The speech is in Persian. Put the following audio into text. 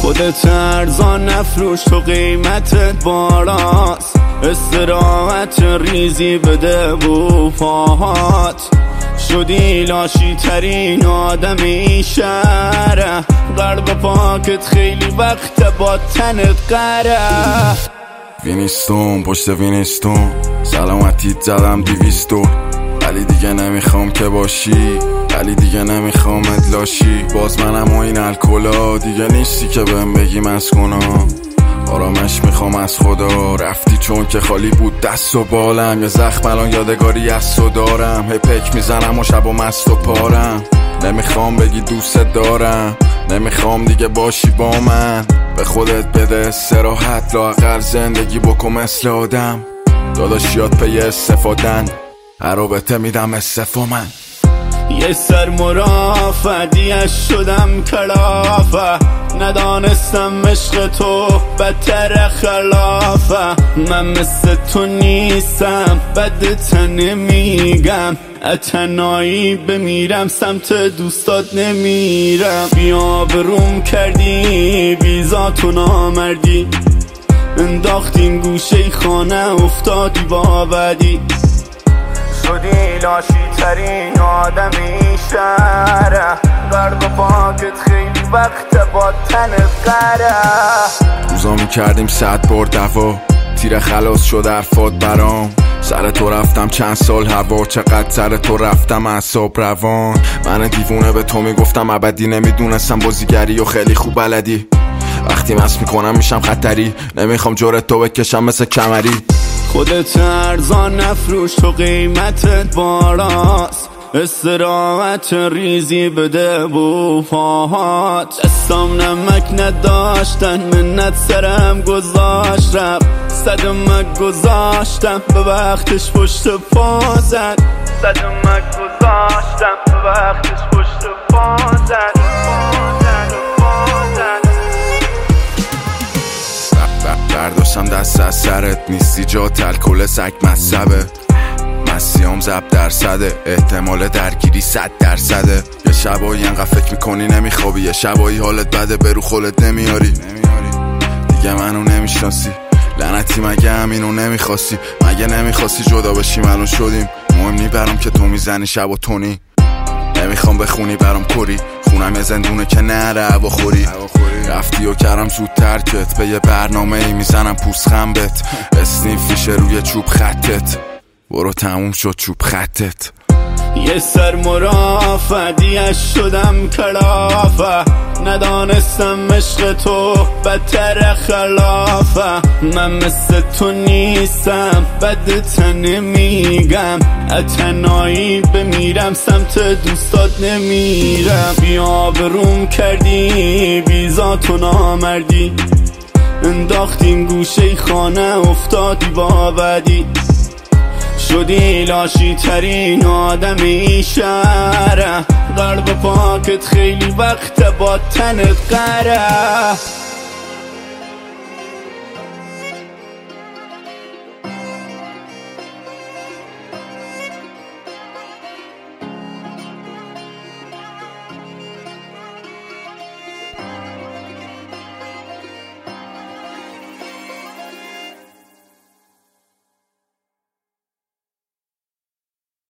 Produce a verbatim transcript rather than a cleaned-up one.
خودت ارزان نفروش تو قیمتت بالاست، استراحت ریزی بده بو پاهات. شدی لاشی ترین آدمی شهره، قلب پاکت خیلی وقت با تنت قره. وینستون پشت وینستون سلامتیت زدم دیویستو، ولی دیگه نمیخوام که باشی، ولی دیگه نمیخوام ادلاشی. باز منم و این الکلا دیگه نیستی که بهم بگی مسکنم. آرامش میخوام از خدا، رفتی چون که خالی بود دست و بالم. یه زخم الان یادگاری از تو دارم، هی پک میزنم و شب و مست و پارم. نمیخوام بگی دوست دارم، نمیخوام دیگه باشی با من. به خودت بده استراحت، لااقل زندگی بکن مثل آدم. داداشیات پی استفادن، هر رابطه میدم استفا من. یه سر مرافعیش شدم کلافه، ندانستم عشق تو بدتر خلافه. من مثل تو نیستم بدت نمیگم، اتنایی بمیرم سمت دوستات نمیرم. بیا بروم کردی بیزاتو نامردی، انداختیم گوشه خانه افتادی با بدی. شدی لاشی ترین آدمی شهره، قلب پاکت خیلی وقت با تنت قره. روزا میکردیم صد بار دوا، تیر خلاص شد حرفات برام. سر تو رفتم چند سال هوا، چقدر سر تو رفتم اعصاب روان. من دیوونه به تو میگفتم ابدی، نمیدونستم بازیگری و خیلی خوب بلدی. وقتی مست میکنم میشم خطری، نمیخوام جورت تو بکشم مثل کمری. خودت ارزان نفروش تو قیمتت بالاست، استراحت ریزی بده بو پاهات. دستام نمک نداشتن منت سرم گذاشت رفت، صدمک گذاشتم به وقتش پشت پا زد. صدمک گذاشتم به وقتش پشت پا زد. برداشتم دست از سرت، نیستی جا الکل سگ مذهبه. مسیام زب درصده، احتمال درگیری صد درصده. یه شبایی انقدر فکر میکنی نمیخوابی، یه شبایی حالت بده برو خولت نمیاری. دیگه منو نمیشناسی، لعنتی مگه همینو نمیخواستی؟ مگه نمیخواستی جدا بشیم الان شدیم؟ مهم نی برام که تو میزنی شب و تونی. نمیخوام بخونی برام کری، خونم یه زندونه که نره هوا خوری. رفتی و کردم زود ترکت، به یه برنامه ای میزنم پوست خنبت. اسنیفیشه روی چوب خطت، برو تموم شد چوب خطت. یه سر مرافعیش شدم کلافه، ندانستم عشق تو بدتر خلافه. من مثل تو نیستم بدت نمیگم، اتنایی بمیرم سمت دوستات نمیرم. بیا بروم کردی بیزاتو نامردی، انداختیم گوشه خانه افتادی با بدی. شدی لاشی ترین آدمی شهره، قلب پاکت خیلی وقت با تنت قره.